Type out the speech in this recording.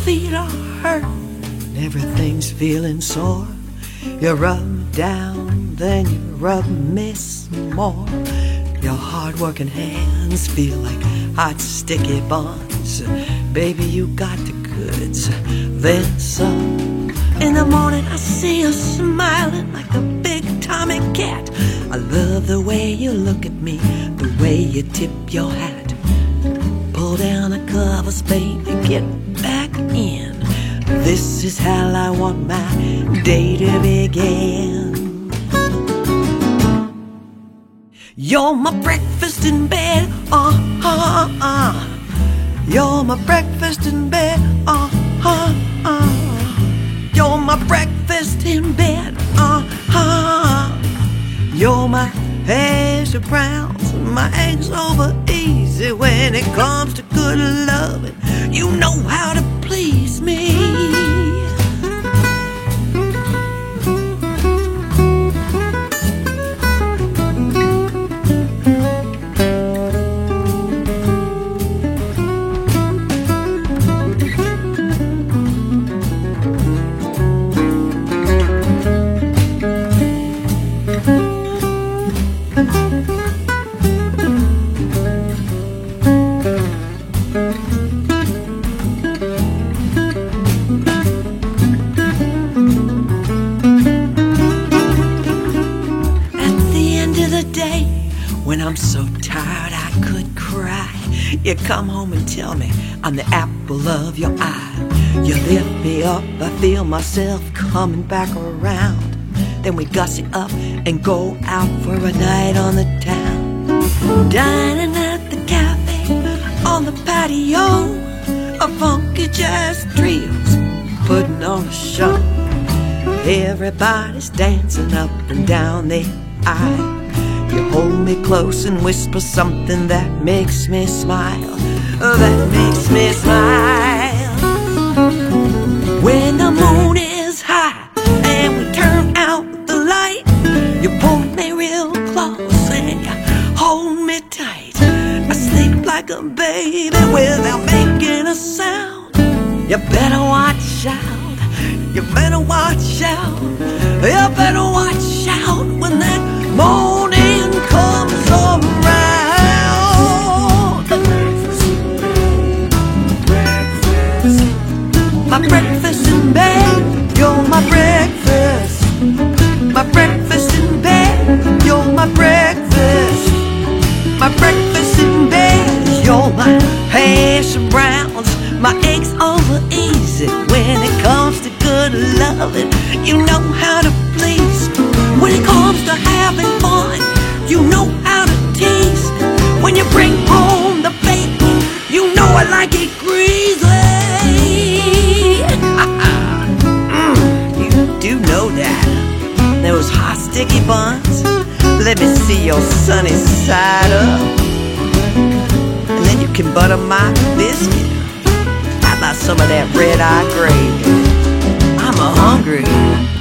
feet are hurt and everything's feeling sore. You rub me down, then you rub me some more. Your hard-working hands feel like hot, sticky buns. Baby, you got the goods, then some. In the morning I see you smiling like a big Tommy cat. I love the way you look at me, the way you tip your hat. Pull down the covers, baby, get back in. This is how I want my day to begin. You're my breakfast in bed, You're my breakfast in bed, You're my breakfast in bed, You're my hash browns, my eggs over easy. When it comes to good loving, you know how to please me. When I'm so tired I could cry, you come home and tell me I'm the apple of your eye. You lift me up, I feel myself coming back around. Then we gussy up and go out for a night on the town. Dining at the cafe, on the patio, a funky jazz trio's putting on a show. Everybody's dancing up and down the aisle. You hold me close and whisper something that makes me smile, that makes me smile. When the moon is high and we turn out the light, you pull me real close and you hold me tight. I sleep like a baby without making a sound. You better watch out, you better watch out, you better watch out when that morning comes around. My breakfast in bed, you're my breakfast. My breakfast in bed, you're my breakfast. My breakfast in bed, you're my hash browns, my eggs over easy. When it comes to good loving, you know how to please. When it comes to having fun, you know how to tease. When you bring home the bacon, you know I like it greasy. You do know that. Those hot sticky buns, let me see your sunny side up. And then you can butter my biscuit. How about some of that red-eye gravy? I'm hungry.